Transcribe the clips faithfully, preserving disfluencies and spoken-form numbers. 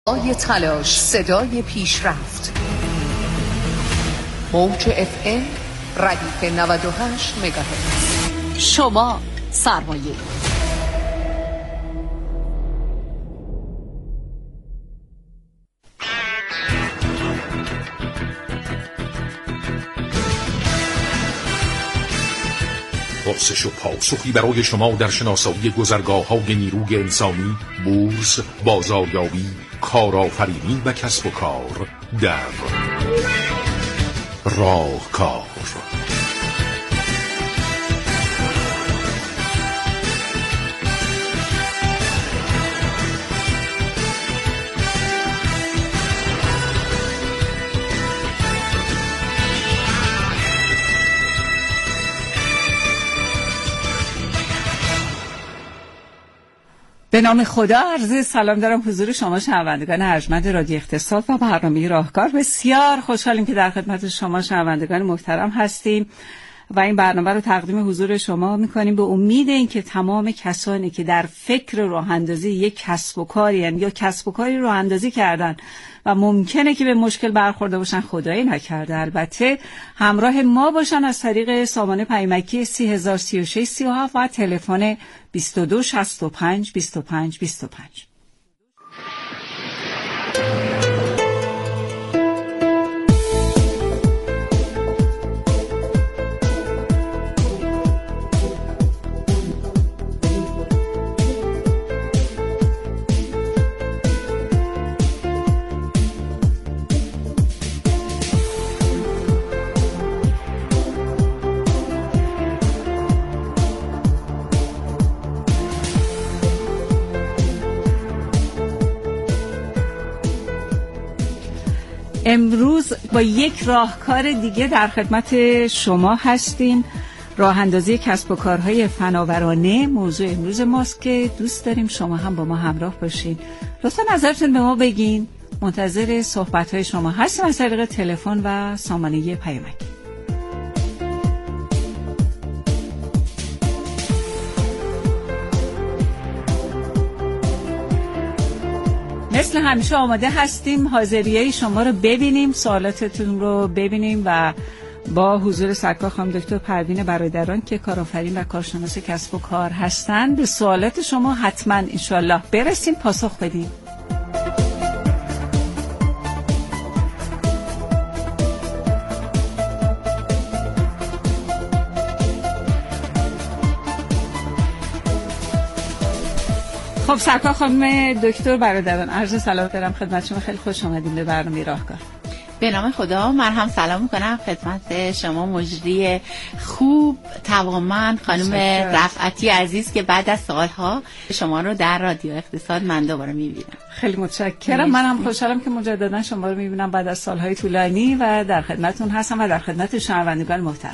صدای تلاش، صدای پیشرفت. موج اف ام ردیف نود و هشت مگاهرتز. شما سرمایه. پرسش و پاسخی برای شما در شناسایی گذرگاه‌های نیروی انسانی، بورس، بازاریابی، کارآفرینی و کسب و کار در راهکار. به نام خدا، عرض سلام دارم حضور شما شنوندگان ارجمند رادیو اقتصاد و برنامه راهکار. بسیار خوشحالیم که در خدمت شما شنوندگان محترم هستیم و این برنامه رو تقدیم حضور شما میکنیم به امید اینکه تمام کسانی که در فکر راه اندازی یک کسب و کاری یا کسب و کاری راه اندازی کردن و ممکنه که به مشکل برخورده باشن، خدایی نکرده البته، همراه ما باشن از طریق سامانه پیامکی سی هزار سی و شش سی و هفت و تلفن بیست و دو شصت و پنج بیست و پنج بیست و پنج. امروز با یک راهکار دیگه در خدمت شما هستیم. راه اندازی کسب و کارهای فناورانه موضوع امروز ماست که دوست داریم شما هم با ما همراه باشین. لطفا نظرتون به ما بگین. منتظر صحبت‌های شما هستیم از طریق تلفن و سامانه پیامکی. مثل همیشه آماده هستیم حاضریه شما رو ببینیم، سوالاتتون رو ببینیم و با حضور سرکار خانم دکتر پروین برادران که کارآفرین و کارشناس کسب و کار هستند به سوالات شما حتما انشالله برسیم، پاسخ بدیم. خب سرکار خانم دکتر برادران، عرض سلام دارم خدمت شما. خیلی خوش آمدید به برنامه راهکار. به نام خدا، من هم سلام میکنم خدمت شما مجری خوب توانمند خانم رفعتی عزیز که بعد از سالها شما رو در رادیو اقتصاد من دوباره میبینم. خیلی متشکرم. من هم خوشحالم که مجددا شما رو میبینم بعد از سالهای طولانی و در خدمتتون هستم و در خدمت شنوندگان محترم.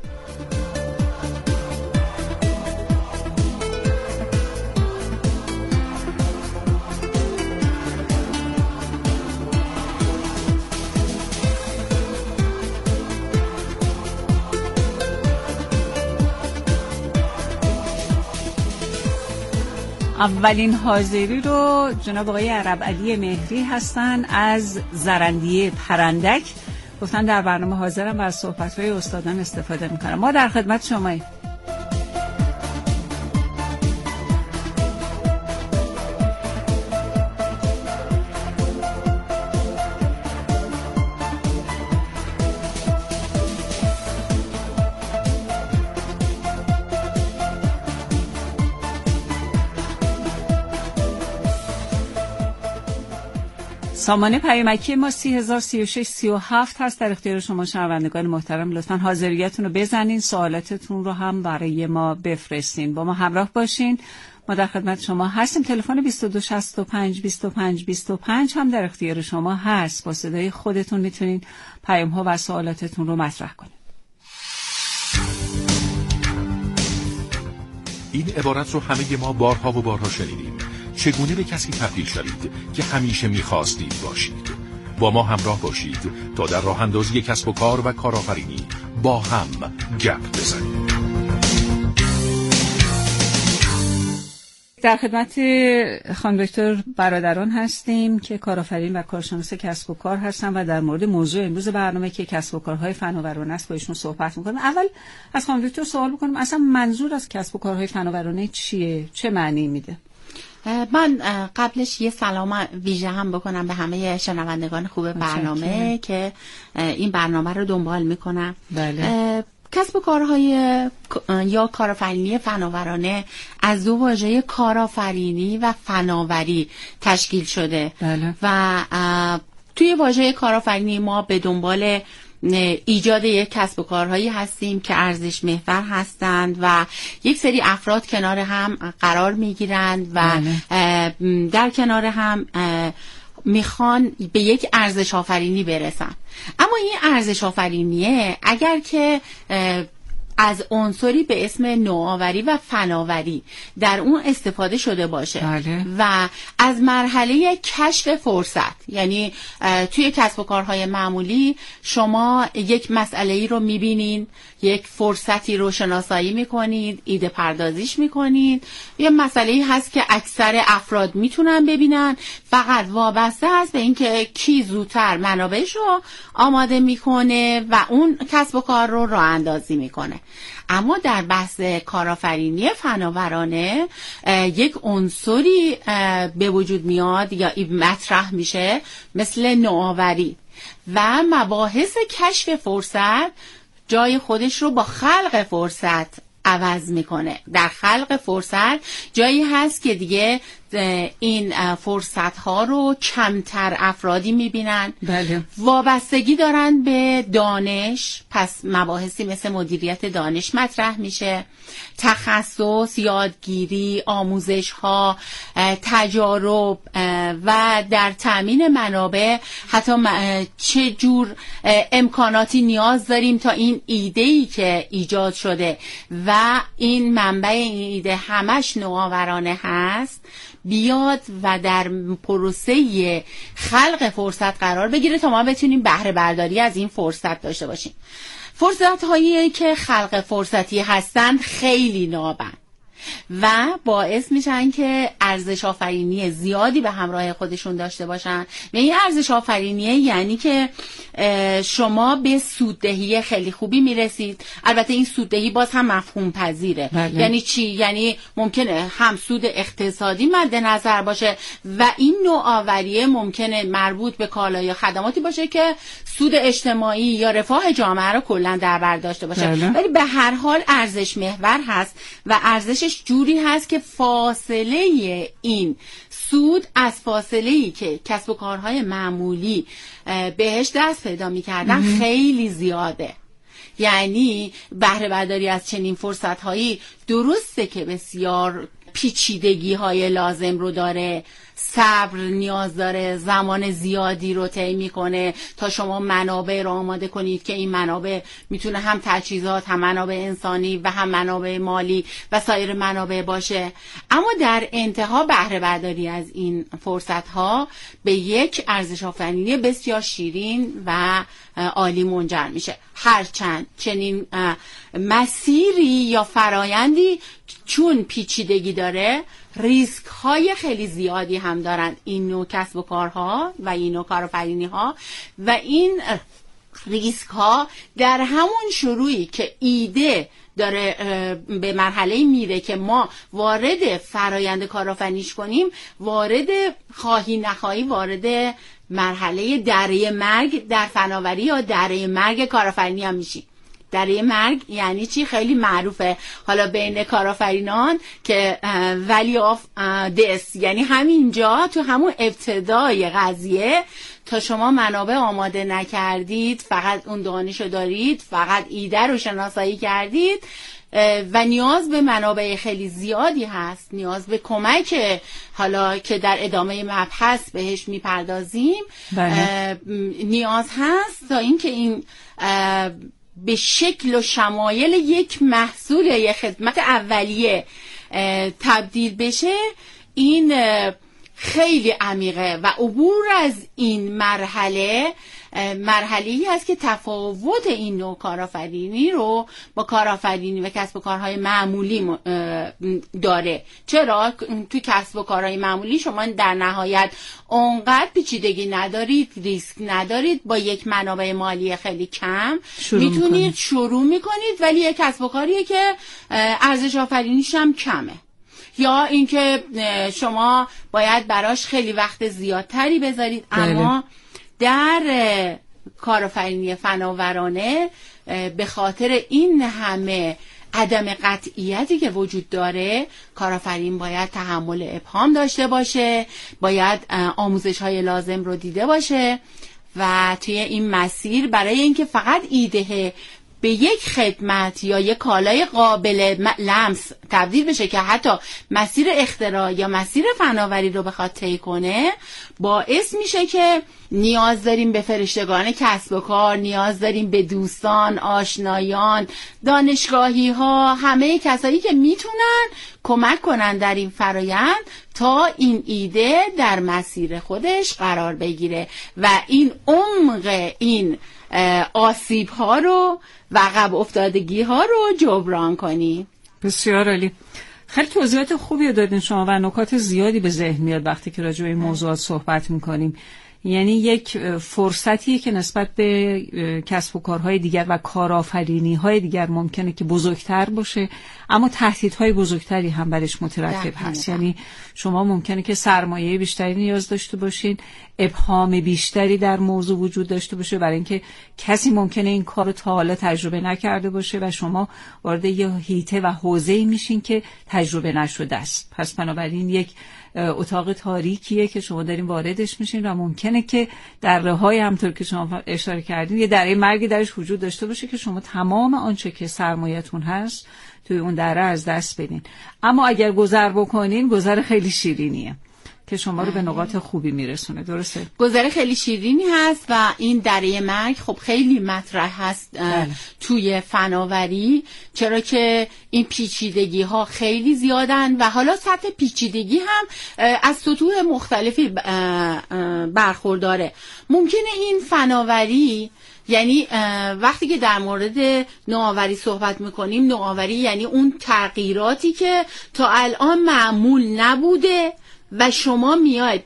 اولین حاضری رو جناب آقای عرب علی مهری هستن از زرندیه پرندک، گفتن در برنامه حاضرم و از صحبت‌های استادان استفاده میکنم. ما در خدمت شماییم. سامانه پیامکی ما سی هزار سی و شش سی و هفت هست، در اختیار شما شنوندگان محترم. لطفاً حاضریتون رو بزنین، سوالاتتون رو هم برای ما بفرستین، با ما همراه باشین. ما در خدمت شما هستیم. تلفن بیست و دو شصت و پنج بیست و پنج بیست و پنج هم در اختیار شما هست. با صدای خودتون میتونین پیام ها و سوالاتتون رو مطرح کنین. این عبارت رو همه ما بارها و بارها شنیدیم. چگونه به کسی تبدیل شوید که همیشه می‌خواستید باشید؟ با ما همراه باشید تا در راه اندازی کسب و کار و کارآفرینی با هم گپ بزنیم. در خدمت خانم دکتر برادران هستیم که کارآفرین و کارشناس کسب و کار هستن و در مورد موضوع امروز برنامه که کسب و کارهای فناورانه است با ایشون صحبت می‌کنیم. اول از خانم دکتر سوال می‌کنم اصلا منظور از کسب و کارهای فناورانه چیه؟ چه معنی میده؟ من قبلش یه سلام ویژه هم بکنم به همه شنوندگان خوب برنامه که این برنامه رو دنبال میکنم. بله. کسب و کارهای یا کارآفرینی فناورانه از دو واژه کارآفرینی و فناوری تشکیل شده. بله. و توی واژه کارآفرینی ما به دنبال ایجاد یک کسب و کارهایی هستیم که ارزش محور هستند و یک سری افراد کنار هم قرار میگیرند و بله. در کنار هم میخوان به یک ارزش آفرینی برسن. اما این ارزش آفرینیه اگر که از عنصری به اسم نوآوری و فناوری در اون استفاده شده باشه بله. و از مرحله کشف فرصت، یعنی توی کسب و کارهای معمولی شما یک مسئله‌ای رو میبینین، یک فرصتی رو شناسایی میکنید، ایده پردازیش میکنید، یه مسئله‌ای هست که اکثر افراد میتونن ببینن، فقط وابسته هست به اینکه کی زودتر منابعش رو آماده میکنه و اون کسب و کار رو راه اندازی میکنه. اما در بحث کارآفرینی فناورانه یک عنصری به وجود میاد یا مطرح میشه مثل نوآوری و مباحث کشف فرصت جای خودش رو با خلق فرصت عوض میکنه. در خلق فرصت جایی هست که دیگه این فرصت ها رو کمتر افرادی میبینن. بله. وابستگی دارن به دانش، پس مباحثی مثل مدیریت دانش مطرح میشه، تخصص، یادگیری، آموزش ها، تجارب و در تامین منابع حتی چه جور امکاناتی نیاز داریم تا این ایده‌ای که ایجاد شده و این منبع این ایده همش نوآورانه هست بیاد و در پروسه خلق فرصت قرار بگیره تا ما بتونیم بهره برداری از این فرصت داشته باشیم. فرصت هایی که خلق فرصتی هستند خیلی نابن و باعث میشن که ارزش آفرینی زیادی به همراه خودشون داشته باشن. و این ارزش آفرینی یعنی که شما به سوددهی خیلی خوبی میرسید. البته این سوددهی باز هم مفهوم پذیره. بله. یعنی چی؟ یعنی ممکنه هم سود اقتصادی مد نظر باشه و این نوآوری ممکنه مربوط به کالا یا خدماتی باشه که سود اجتماعی یا رفاه جامعه رو کلا در بر داشته باشه. بله. ولی به هر حال ارزش محور هست و ارزشش جوری هست که فاصله این سود از فاصله‌ای که کسب و کارهای معمولی بهش دست پیدا می‌کردن خیلی زیاده. یعنی بهره برداری از چنین فرصت‌هایی درسته که بسیار پیچیدگی‌های لازم رو داره، صبر نیاز داره، زمان زیادی رو طی میکنه تا شما منابع رو آماده کنید که این منابع میتونه هم تجهیزات، هم منابع انسانی و هم منابع مالی و سایر منابع باشه. اما در انتها بهره برداری از این فرصت ها به یک ارزش آفرینی بسیار شیرین و عالی منجر میشه. هرچند چنین مسیری یا فرایندی چون پیچیدگی داره، ریسک های خیلی زیادی هم دارن این نوع کسب و کارها و این نوع کارآفرینی ها و این ریسک ها در همون شروعی که ایده داره به مرحله میره که ما وارد فرایند کارآفرینیش کنیم، وارد خواهی نخواهی وارد مرحله دره مرگ در فناوری یا دره مرگ کارآفرینی هم میشیم. دره مرگ یعنی چی؟ خیلی معروفه حالا بین کارآفرینان که ولی آف دس، یعنی همینجا تو همون ابتدای قضیه تا شما منابع آماده نکردید، فقط اون دانش رو دارید، فقط ایده رو شناسایی کردید و نیاز به منابع خیلی زیادی هست، نیاز به کمک حالا که در ادامه مبحث بهش میپردازیم نیاز هست تا اینکه این به شکل و شمایل یک محصول یا خدمت اولیه تبدیل بشه. این خیلی عمیقه و عبور از این مرحله مرحله‌ای هست که تفاوت این نوع کارآفرینی رو با کارآفرینی و کسب و کارهای معمولی داره. چرا؟ توی کسب و کارهای معمولی شما در نهایت اونقدر پیچیدگی ندارید، ریسک ندارید، با یک منابع مالی خیلی کم میتونید شروع میکنید، ولی یک کسب و کاریه که ارزش آفرینیش هم کمه، یا اینکه شما باید براش خیلی وقت زیادتری بذارید. اما در کارآفرینی فناورانه به خاطر این همه عدم قطعیتی که وجود داره، کارآفرین باید تحمل ابهام داشته باشه، باید آموزش های لازم رو دیده باشه و توی این مسیر برای اینکه فقط ایده به یک خدمت یا یک کالای قابل لمس تبدیل بشه که حتی مسیر اختراع یا مسیر فناوری رو بخواد طی کنه، باعث میشه که نیاز داریم به فرشتگان کسب و کار، نیاز داریم به دوستان، آشنایان، دانشگاهی ها، همه کسایی که میتونن کمک کنن در این فرایند تا این ایده در مسیر خودش قرار بگیره و این عمق این آسیب ها رو و عقب افتادگی ها رو جبران کنی. بسیار عالی. خیلی توضیحات خوبی دادین شما و نکات زیادی به ذهن میاد وقتی که راجع به این موضوعات صحبت میکنیم. یعنی یک فرصتیه که نسبت به کسب و کارهای دیگر و کارآفرینی‌های دیگر ممکنه که بزرگتر باشه، اما تهدیدهای بزرگتری هم برش مترتب هست. یعنی شما ممکنه که سرمایه بیشتری نیاز داشته باشین، ابهام بیشتری در موضوع وجود داشته باشه، برای اینکه کسی ممکنه این کارو تا حالا تجربه نکرده باشه و شما وارد یه حیطه و حوزه‌ای میشین که تجربه نشده است. پس بنابراین یک اتاق تاریکیه که شما دارین واردش میشین و ممکنه که درهای همطور که شما اشاره کردین یه دره مرگی درش وجود داشته باشه که شما تمام آنچه که سرمایه‌تون هست توی اون دره از دست بدین. اما اگر گذر بکنین، گذر خیلی شیرینیه که شما رو به نقاط خوبی میرسونه. درسته؟ گذر خیلی شیرینی هست و این دره مرگ خب خیلی مطرح هست توی فناوری، چرا که این پیچیدگی ها خیلی زیادن و حالا سطح پیچیدگی هم از سطوح مختلفی برخورداره. ممکنه این فناوری، یعنی وقتی که در مورد نوآوری صحبت میکنیم، نوآوری یعنی اون تغییراتی که تا الان معمول نبوده و شما میاید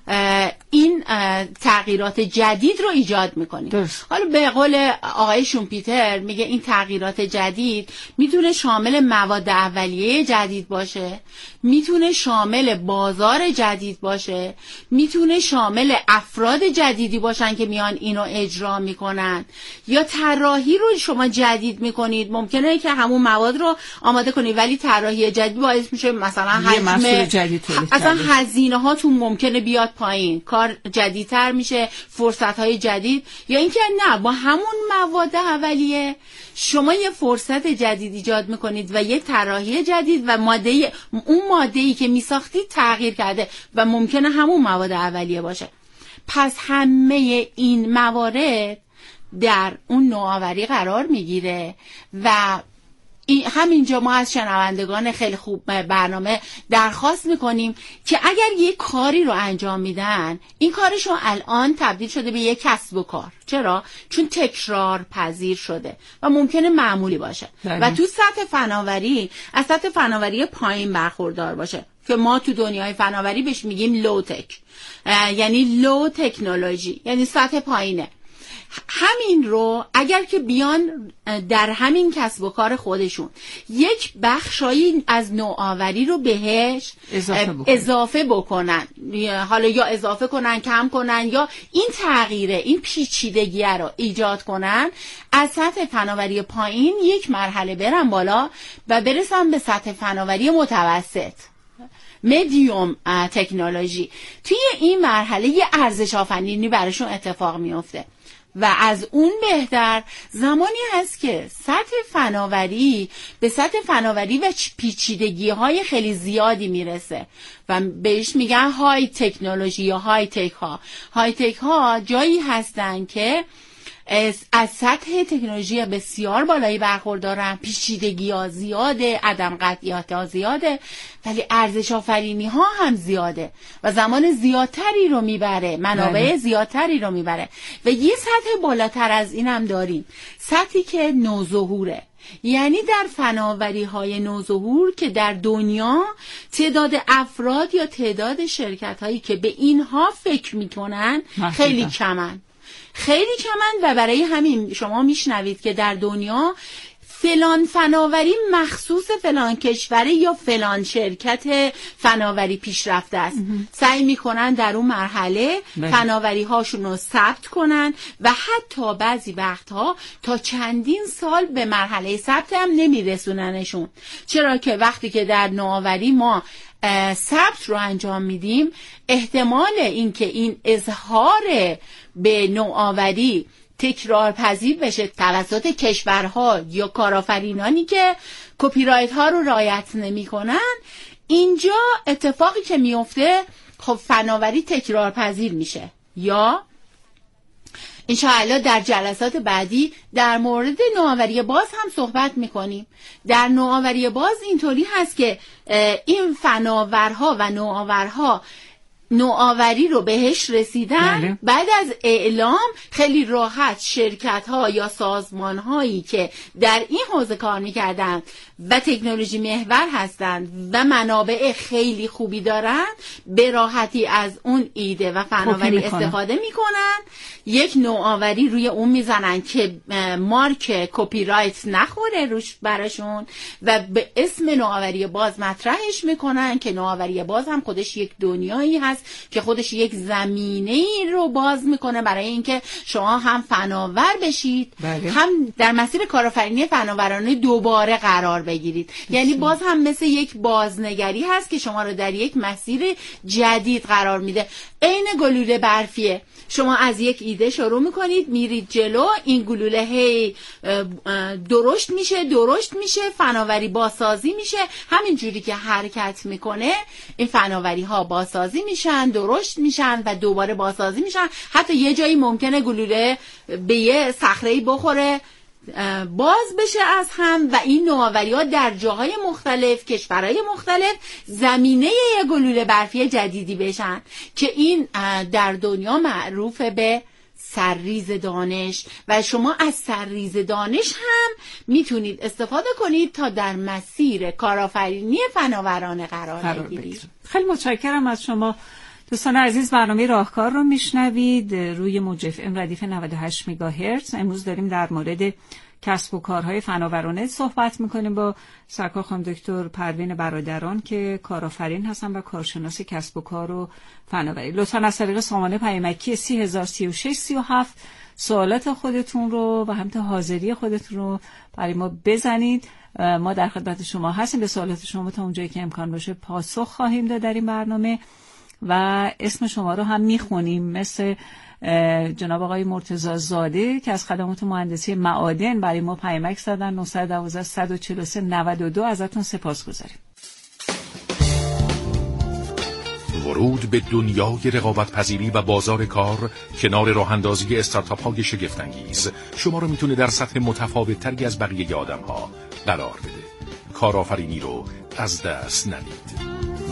این تغییرات جدید رو ایجاد میکنید. حالا به قول آقای شومپیتر میگه این تغییرات جدید میتونه شامل مواد اولیه جدید باشه، میتونه شامل بازار جدید باشه، میتونه شامل افراد جدیدی باشن که میان اینو اجرا میکنن، یا طراحی رو شما جدید میکنید. ممکنه که همون مواد رو آماده کنید ولی طراحی جدید باعث میشه مثلا حجم جدید اصلا هزینه هاتون ممکنه بیاد پایین، کار جدیدتر میشه، فرصت های جدید. یا اینکه نه، با همون مواد اولیه شما یه فرصت جدید ایجاد میکنید و یه طراحی جدید و ماده اون ماده‌ای که میساختید تغییر کرده و ممکنه همون مواد اولیه باشه. پس همه این موارد در اون نوآوری قرار میگیره و همینجا ما از شنوندگان خیلی خوب برنامه درخواست میکنیم که اگر یک کاری رو انجام میدن، این کارشون الان تبدیل شده به یک کسب و کار. چرا؟ چون تکرار پذیر شده و ممکنه معمولی باشه داریم. و تو سطح فناوری از سطح فناوری پایین برخوردار باشه که ما تو دنیای فناوری بهش میگیم لو تک، یعنی لو تکنولوژی، یعنی سطح پایینه. همین رو اگر که بیان در همین کسب و کار خودشون یک بخشایی از نوآوری رو بهش اضافه بکنن. اضافه بکنن حالا یا اضافه کنن، کم کنن، یا این تغییره، این پیچیدگی رو ایجاد کنن، از سطح فناوری پایین یک مرحله برن بالا و برسن به سطح فناوری متوسط، مدیوم تکنولوژی. توی این مرحله یه ارزش آفرینی براشون اتفاق میفته و از اون بهتر زمانی هست که سطح فناوری به سطح فناوری و پیچیدگی های خیلی زیادی میرسه و بهش میگن های تکنولوژی یا های تک ها. های تک ها جایی هستن که از, از سطح تکنولوژی بسیار بالایی برخوردارن، پیچیدگی ها زیاده، عدم قطعیت ها زیاده، ولی ارزش آفرینی ها هم زیاده و زمان زیادتری رو میبره، منابع زیادتری رو میبره. و یه سطح بالاتر از این هم داریم، سطحی که نوظهوره، یعنی در فناوری های نوظهور که در دنیا تعداد افراد یا تعداد شرکت هایی که به اینها فکر میکنن خیلی کمن خیلی کمن و برای همین شما میشنوید که در دنیا فلان فناوری مخصوص فلان کشوری یا فلان شرکت فناوری پیشرفته است. سعی میکنن در اون مرحله فناوری هاشون رو ثبت کنن و حتی بعضی وقتها تا چندین سال به مرحله ثبت هم نمیرسوننشون. چرا که وقتی که در نوآوری ما ثبت رو انجام میدیم، احتمال اینکه این اظهار به نوآوری تکرار پذیر بشه توسط کشورها یا کارآفرینانی که کپی رایت ها رو رعایت نمی کنن، اینجا اتفاقی که میفته خب فناوری تکرار پذیر میشه. یا انشاءالله در جلسات بعدی در مورد نوآوری باز هم صحبت میکنیم. در نوآوری باز اینطوری هست که این فناورها و نوآورها نوآوری رو بهش رسیدن. بله. بعد از اعلام خیلی راحت شرکت ها یا سازمان هایی که در این حوزه کار میکردن و تکنولوژی محور هستند و منابع خیلی خوبی دارن، به راحتی از اون ایده و فناوری استفاده میکنن، یک نوآوری روی اون میزنن که مارک کپی رایت نخوره روش براشون و به اسم نوآوری باز مطرحش میکنن که نوآوری باز هم خودش یک دنیایی هست که خودش یک زمینه‌ای رو باز میکنه برای اینکه شما هم فناور بشید. بله. هم در مسیر کارآفرینی فناورانه دوباره قرار بگیرید. یعنی باز هم مثل یک بازنگری هست که شما رو در یک مسیر جدید قرار میده. عین گلوله برفیه، شما از یک ایده شروع میکنید میرید جلو، این گلوله هی درشت میشه درشت میشه فناوری بازسازی میشه، همین جوری که حرکت میکنه این فناوری ها بازسازی میشن، درشت میشن و دوباره بازسازی میشن. حتی یه جایی ممکنه گلوله به یه صخره‌ای بخوره باز بشه از هم و این نوآوری ها در جاهای مختلف کشورهای مختلف زمینه یه گلوله برفی جدیدی بشن که این در دنیا معروف به سرریز دانش و شما از سرریز دانش هم میتونید استفاده کنید تا در مسیر کارآفرینی فناورانه قرار, قرار بگیرید. خیلی متشکرم از شما. دوستان عزیز، برنامه راهکار رو میشنوید روی موج اف ام ردیف نود و هشت مگاهرتز. امروز داریم در مورد کسب و کارهای فناورانه صحبت میکنیم با سرکار خانم دکتر پروین برادران که کارآفرین هستن و کارشناس کسب و کار و فناوری. لطفاً از طریق سامانه پیامکی سی هزار سی و شش سی و هفت سوالات خودتون رو و همینطور حاضری خودتون رو برای ما بزنید. ما در خدمت شما هستیم. به سوالات شما تا اونجایی که امکان باشه پاسخ خواهیم داد در این برنامه و اسم شما رو هم میخونیم، مثل جناب آقای مرتضی زاده که از خدمات مهندسی معادن برای ما پیامک زدن. نه یک دو صد و چهل و سه نود و دو. ازتون سپاسگزاریم. ورود به دنیای رقابت پذیری و بازار کار کنار راه اندازی استارتاپ های شگفت انگیز شما رو میتونه در سطح متفاوت تری از بقیه آدم ها قرار بده. کارآفرینی رو از دست ندید.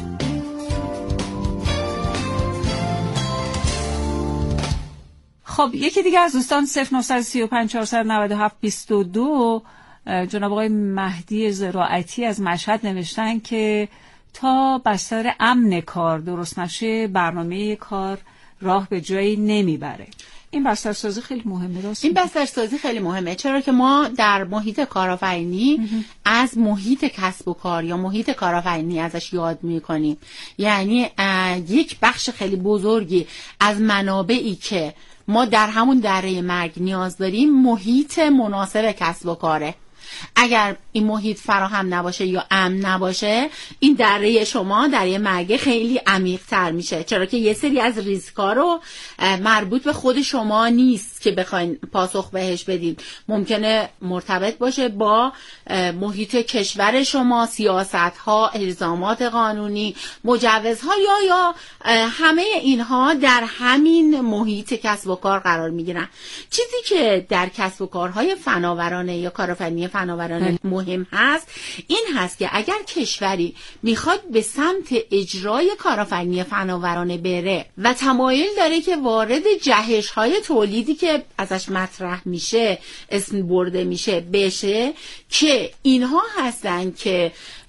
خب یکی دیگه از دوستان صفر نه سه پنج چهار نه هفت دو دو جناب آقای مهدی زراعتی از مشهد نوشتن که تا بستر امن کار درست نشه برنامه کار راه به جایی نمیبره. این بسترسازی خیلی مهمه. راست این بسترسازی خیلی مهمه، چرا که ما در محیط کارآفرینی از محیط کسب و کار یا محیط کارآفرینی ازش یاد میکنیم. یعنی یک بخش خیلی بزرگی از منابعی که ما در همون دره مرگ نیاز داریم محیط مناسب کسب و کاره. اگر این محیط فراهم نباشه یا امن نباشه، این دره شما دره مرگ خیلی عمیق تر میشه، چرا که یه سری از ریسک‌ها رو مربوط به خود شما نیست که بخواین پاسخ بهش بدید. ممکنه مرتبط باشه با محیط کشور شما، سیاست‌ها، الزامات قانونی، مجوزها یا یا همه اینها در همین محیط کسب و کار قرار میگیرن. چیزی که در کسب و کارهای فناورانه یا کارآفرینی فناورانه مهم هست این هست که اگر کشوری میخواد به سمت اجرای کارآفرینی فناورانه بره و تمایل داره که وارد جهش‌های تولیدی که ازش مطرح میشه، اسم برده میشه، بشه، که اینها هستن که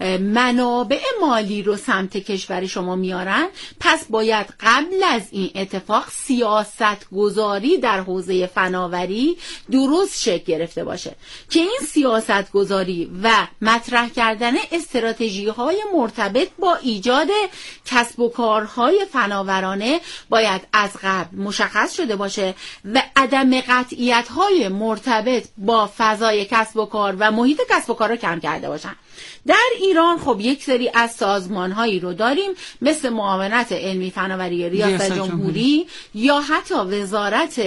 منابع مالی رو سمت کشور شما میارن، پس باید قبل از این اتفاق سیاست گذاری در حوزه فناوری درست شکل گرفته باشه که این سیاست گذاری و مطرح کردن استراتژی های مرتبط با ایجاد کسب و کارهای فناورانه باید از قبل مشخص شده باشه و عدم قطعیت های مرتبط با فضای کسب و کار و محیط کسب و کار رو کم کرده باشن. در ایران خب یک سری از سازمان‌هایی رو داریم مثل معاونت علمی فناوری ریاست جمهوری یا حتی وزارت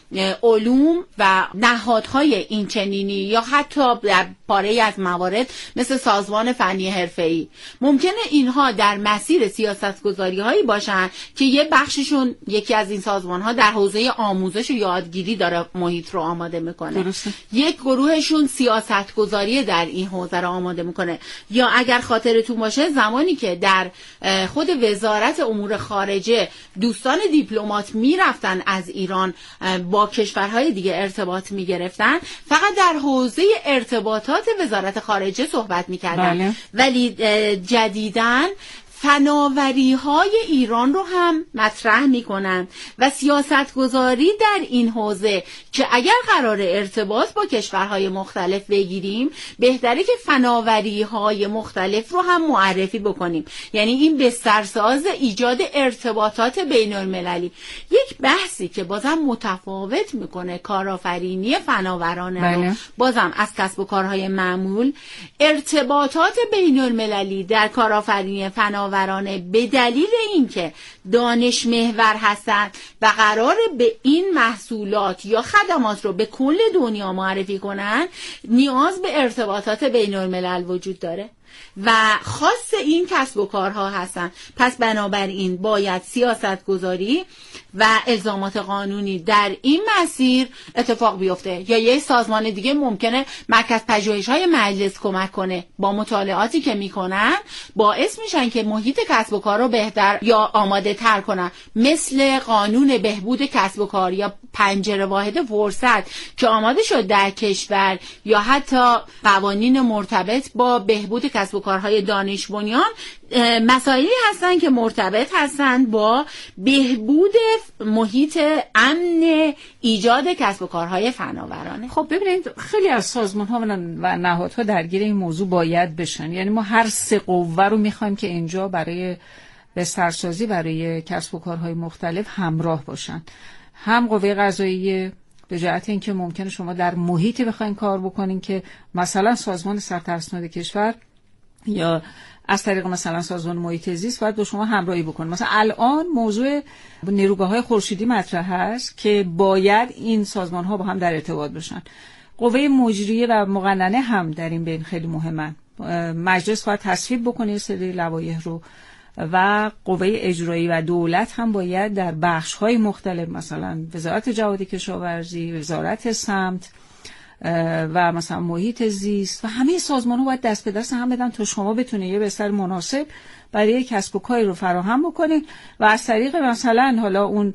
علوم و نهادهای اینچنینی یا حتی در پاره از موارد مثل سازمان فنی حرفه‌ای. ممکنه اینها در مسیر سیاستگذاری هایی باشن که یه بخششون، یکی از این سازمان ها در حوزه آموزش و یادگیری داره محیط رو آماده میکنه، درسته. یک گروهشون سیاستگذاری در این حوزه رو آماده میکنه. یا اگر خاطرتون باشه زمانی که در خود وزارت امور خارجه دوستان دیپلمات میرفتن از ایران با کشورهای دیگه ارتباط میگرفتن، فقط در حوزه ارتباطات وزارت خارجه صحبت میکردن. بله. ولی جدیداً فناوری های ایران رو هم مطرح میکنن و سیاست گذاری در این حوزه که اگر قرار ارتباط با کشورهای مختلف بگیریم، بهتره که فناوری های مختلف رو هم معرفی بکنیم. یعنی این بسترساز ایجاد ارتباطات بین المللی. یک بحثی که بازم متفاوت میکنه کارآفرینی فناورانه رو بازم از کسب و کارهای معمول، ارتباطات بین المللی در کارآفرینی فناورانه به دلیل اینکه دانش محور هستند و قرار به این محصولات یا خدمات رو به کل دنیا معرفی کنن، نیاز به ارتباطات بین الملل وجود داره و خاص این کسب و کارها هستن. پس بنابراین باید سیاست گذاری و الزامات قانونی در این مسیر اتفاق بیفته. یا یک سازمان دیگه ممکنه مرکز پژوهش‌های مجلس کمک کنه، با مطالعاتی که میکنن باعث میشن که محیط کسب و کار رو بهتر یا آماده تر کنن، مثل قانون بهبود کسب و کار یا پنجره واحد فرصت که آماده شد در کشور، یا حتی قوانین مرتبط با بهبود کسب و کارهای دانش بنیان، مسائلی هستن که مرتبط هستند با بهبود محیط امن ایجاد کسب و کارهای فناورانه. خب ببینید خیلی از سازمان ها و نهادها درگیر این موضوع باید بشن. یعنی ما هر سه قوه رو میخوایم که اینجا برای بسترسازی برای کسب و کارهای مختلف همراه باشن. هم قوه قضاییه به جهت اینکه ممکنه شما در محیطی بخواید کار بکنین که مثلا سازمان سرتاسناد کشور یا از طریق مثلا سازمان محیط زیست باید با شما همراهی بکنه. مثلا الان موضوع نیروگاه‌های خورشیدی مطرح است که باید این سازمان‌ها با هم در ارتباط باشن. قوه مجریه و مقننه هم در این بین خیلی مهمن. مجلس باید تصویب بکنه سری لوایح رو و قوه اجرایی و دولت هم باید در بخش‌های مختلف، مثلا وزارت جهاد کشاورزی، وزارت سمت و مثلا محیط زیست و همه سازمان‌ها باید دست به دست هم بدن تا شما بتونید یه بستر مناسب برای کسب و کاری رو فراهم بکنید و از طریق مثلا حالا اون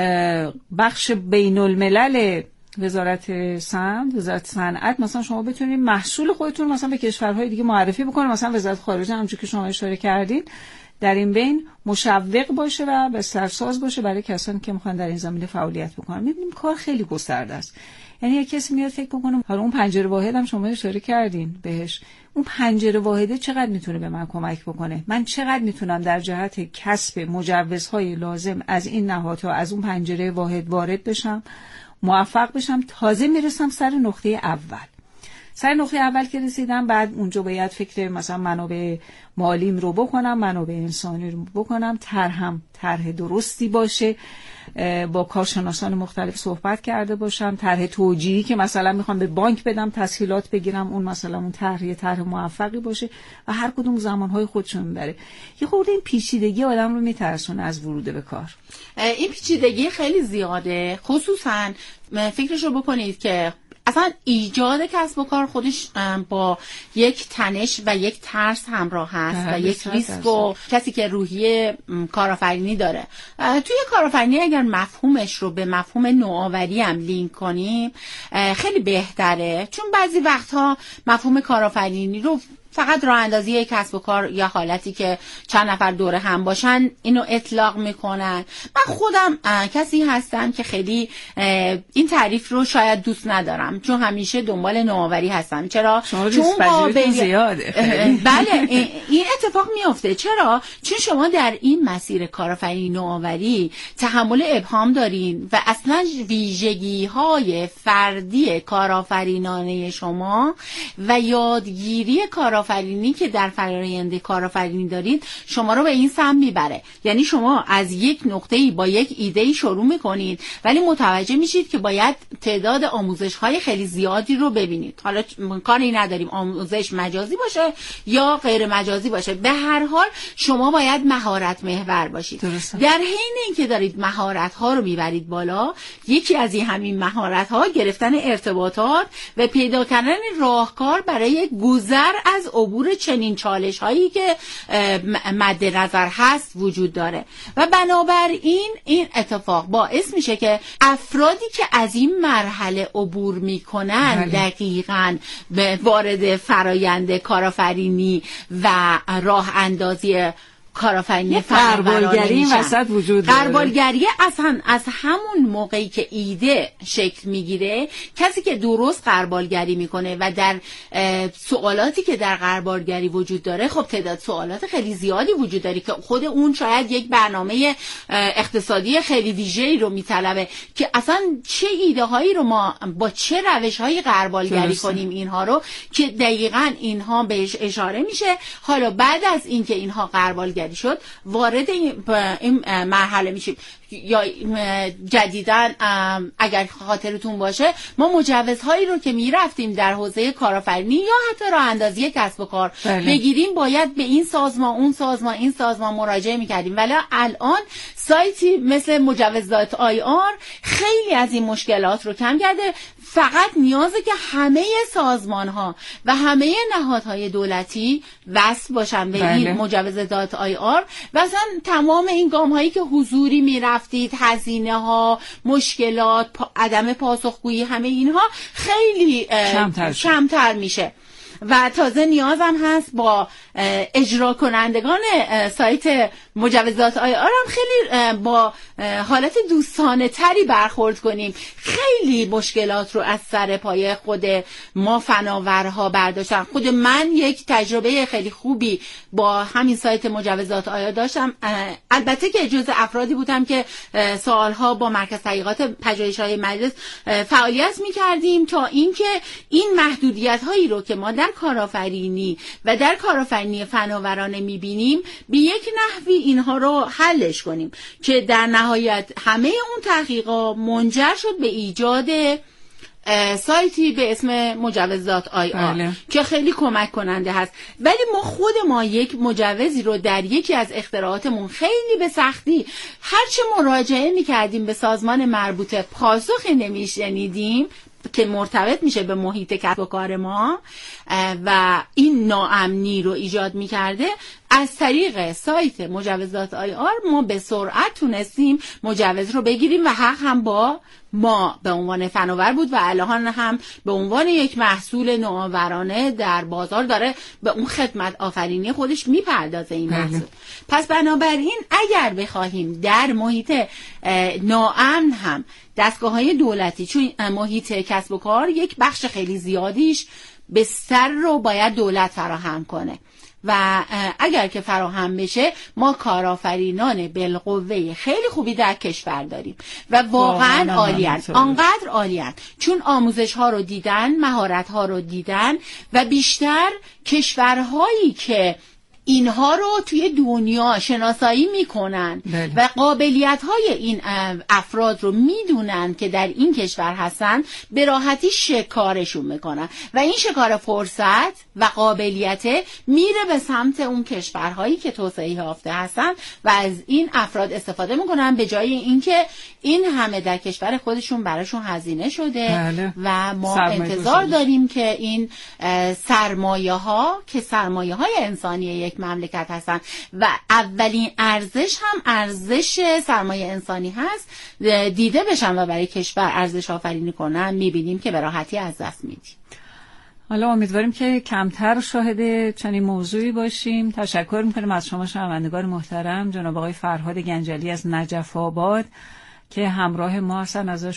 بخش بین الملل وزارت سمت، وزارت صنعت، مثلا شما بتونید محصول خودتون مثلا به کشورهای دیگه معرفی بکنید. مثلا وزارت خارجه همونجوری که شما اشاره کردین در این بین مشوق باشه و بسترساز باشه برای کسانی که میخوان در این زمینه فعالیت بکنن. میبینیم کار خیلی گسترده است. یعنی یک کسی میاد فکر بکنه حالا اون پنجره واحد هم شما اشاره کردین بهش، اون پنجره واحده چقدر میتونه به من کمک بکنه، من چقدر میتونم در جهت کسب مجوزهای لازم از این نهادها از اون پنجره واحد وارد بشم، موفق بشم، تازه میرسم سر نقطه اول. سر نقطه اول که رسیدم، بعد اونجا باید فکر مثلا منابع مالیم رو بکنم، منابع انسانی رو بکنم، طرحم طرح درستی باشه، با کارشناسان مختلف صحبت کرده باشم، طرح توجیهی که مثلا میخوام به بانک بدم تسهیلات بگیرم، اون مثلا اون طرح طرح موفقی باشه و هر کدوم زمانهای خودشون میبره. یه خورده این پیچیدگی آدم رو میترسونه از ورود به کار. این پیچیدگی خیلی زیاده، خصوصا فکرشو بکنید که اصلا ایجاد کسب و کار خودش با یک تنش و یک ترس همراه هست و یک ریسک و کسی که روحیه کارآفرینی داره. توی کارآفرینی اگر مفهومش رو به مفهوم نوآوری هم لینک کنیم خیلی بهتره، چون بعضی وقتها مفهوم کارآفرینی رو فقط راه اندازی کسب و کار یا حالتی که چند نفر دور هم باشن اینو اطلاق میکنن. من خودم کسی هستم که خیلی این تعریف رو شاید دوست ندارم، چون همیشه دنبال نوآوری هستم. چرا؟ چون قابل زیاده. بله این اتفاق میفته. چرا؟ چون شما در این مسیر کارآفرینی نوآوری تحمل ابهام دارین و اصلا ویژگی های فردی کارآفرینانه شما و یادگیری کارآفرینی که در فرآیند کارآفرینی دارید شما رو به این سمت میبره. یعنی شما از یک نقطه‌ای با یک ایده‌ای شروع میکنید ولی متوجه میشید که باید تعداد آموزش‌های خیلی زیادی رو ببینید. حالا کاری نداریم آموزش مجازی باشه یا غیر مجازی باشه، به هر حال شما باید مهارت محور باشید. درسته. در حین اینکه دارید مهارت‌ها رو میبرید بالا، یکی از این همین مهارت‌ها گرفتن ارتباطات و پیدا کردن راهکار برای گذر از عبور چنین چالش هایی که مد نظر هست وجود داره. و بنابراین این اتفاق باعث میشه که افرادی که از این مرحله عبور میکنن دقیقاً به وارد فرایند کارآفرینی و راه اندازی کارآفرینی غربالگری وسط وجود داره. غربالگری اصلا از همون موقعی که ایده شکل میگیره، کسی که درست غربالگری میکنه و در سوالاتی که در غربالگری وجود داره، خب تعداد سوالات خیلی زیادی وجود داره که خود اون شاید یک برنامه اقتصادی خیلی ویژه‌ای رو میطلبه که اصلا چه ایده هایی رو ما با چه روش هایی غربالگری کنیم اینها رو، که دقیقاً اینها بهش اشاره میشه. حالا بعد از اینکه اینها غربالگری شد وارد این مرحله میشیم. یا جدیداً اگر خاطرتون باشه ما مجوزهایی رو که میرفتیم در حوزه کارآفرینی یا حتی راه اندازی کسب و کار بله. بگیریم، باید به این سازمان اون سازمان این سازمان مراجعه میکردیم، ولی الان سایتی مثل مجوز دات آی آر خیلی از این مشکلات رو کم کرده. فقط نیازه که همه سازمان ها و همه نهادهای دولتی وصل باشن به بله. این مجوز دات آی آر و اصلا تمام این گام هایی که حضوری میرفتید، هزینه ها، مشکلات، پا، عدم پاسخگویی، همه اینها خیلی کمتر, کمتر میشه. و تازه نیازم هست با اجرا کنندگان سایت مجوزات آی آر هم خیلی با حالت دوستانه تری برخورد کنیم. خیلی مشکلات رو از سر پای خود ما فناورها برداشتن. خود من یک تجربه خیلی خوبی با همین سایت مجوزات آی آر داشتم، البته که جزء افرادی بودم که سالها با مرکز تحقیقات پژوهش‌های مجلس فعالیت می‌کردیم تا اینکه این محدودیت هایی رو که ما در کارآفرینی و در کارآفرینی فناورانه می‌بینیم به یک نحوی اینها رو حلش کنیم که در نهایت همه اون تحقیقات منجر شد به ایجاد سایتی به اسم مجوزات آی آر بله. که خیلی کمک کننده هست. ولی ما خود ما یک مجوزی رو در یکی از اختراعاتمون خیلی به سختی هرچه مراجعه می‌کردیم به سازمان مربوطه پاسخی نمی‌شنیدیم که مرتبط میشه به محیط کسب و کار ما و این ناامنی رو ایجاد میکرده. از طریق سایت مجوزات آی آر ما به سرعت تونستیم مجوز رو بگیریم و حق هم با ما به عنوان فناور بود و الان هم به عنوان یک محصول نوآورانه در بازار داره به اون خدمت آفرینی خودش میپردازه این محصول. پس بنابراین اگر بخواهیم در محیط ناامن هم دستگاه‌های دولتی، چون محیط کسب و کار یک بخش خیلی زیادیش بستر رو باید دولت فراهم کنه و اگر که فراهم بشه ما کارآفرینان بالقوه خیلی خوبی در کشور داریم و واقعا عالیان، آنقدر عالیان چون آموزش ها رو دیدن، مهارت ها رو دیدن و بیشتر کشورهایی که اینها رو توی دنیا شناسایی میکنن بله. و قابلیت های این افراد رو میدونن که در این کشور هستن، به راحتی شکارشون میکنن و این شکار فرصت و قابلیت میره به سمت اون کشورهایی که توسعه یافته هستن و از این افراد استفاده میکنن، به جای اینکه این همه در کشور خودشون براشون هزینه شده بله. و ما انتظار داریم که این سرمایه ها که سرمایه های انسانی یک مملکت هستن و اولین ارزش هم ارزش سرمایه انسانی هست دیده بشن و برای کشور ارزش آفرینی کنن، میبینیم که به راحتی از دست میدیم. حالا امیدواریم که کمتر شاهد چنین موضوعی باشیم. تشکر میکنیم از شما شنوندگان محترم، جناب آقای فرهاد گنجلی از نجف آباد که همراه ما هستن. ازش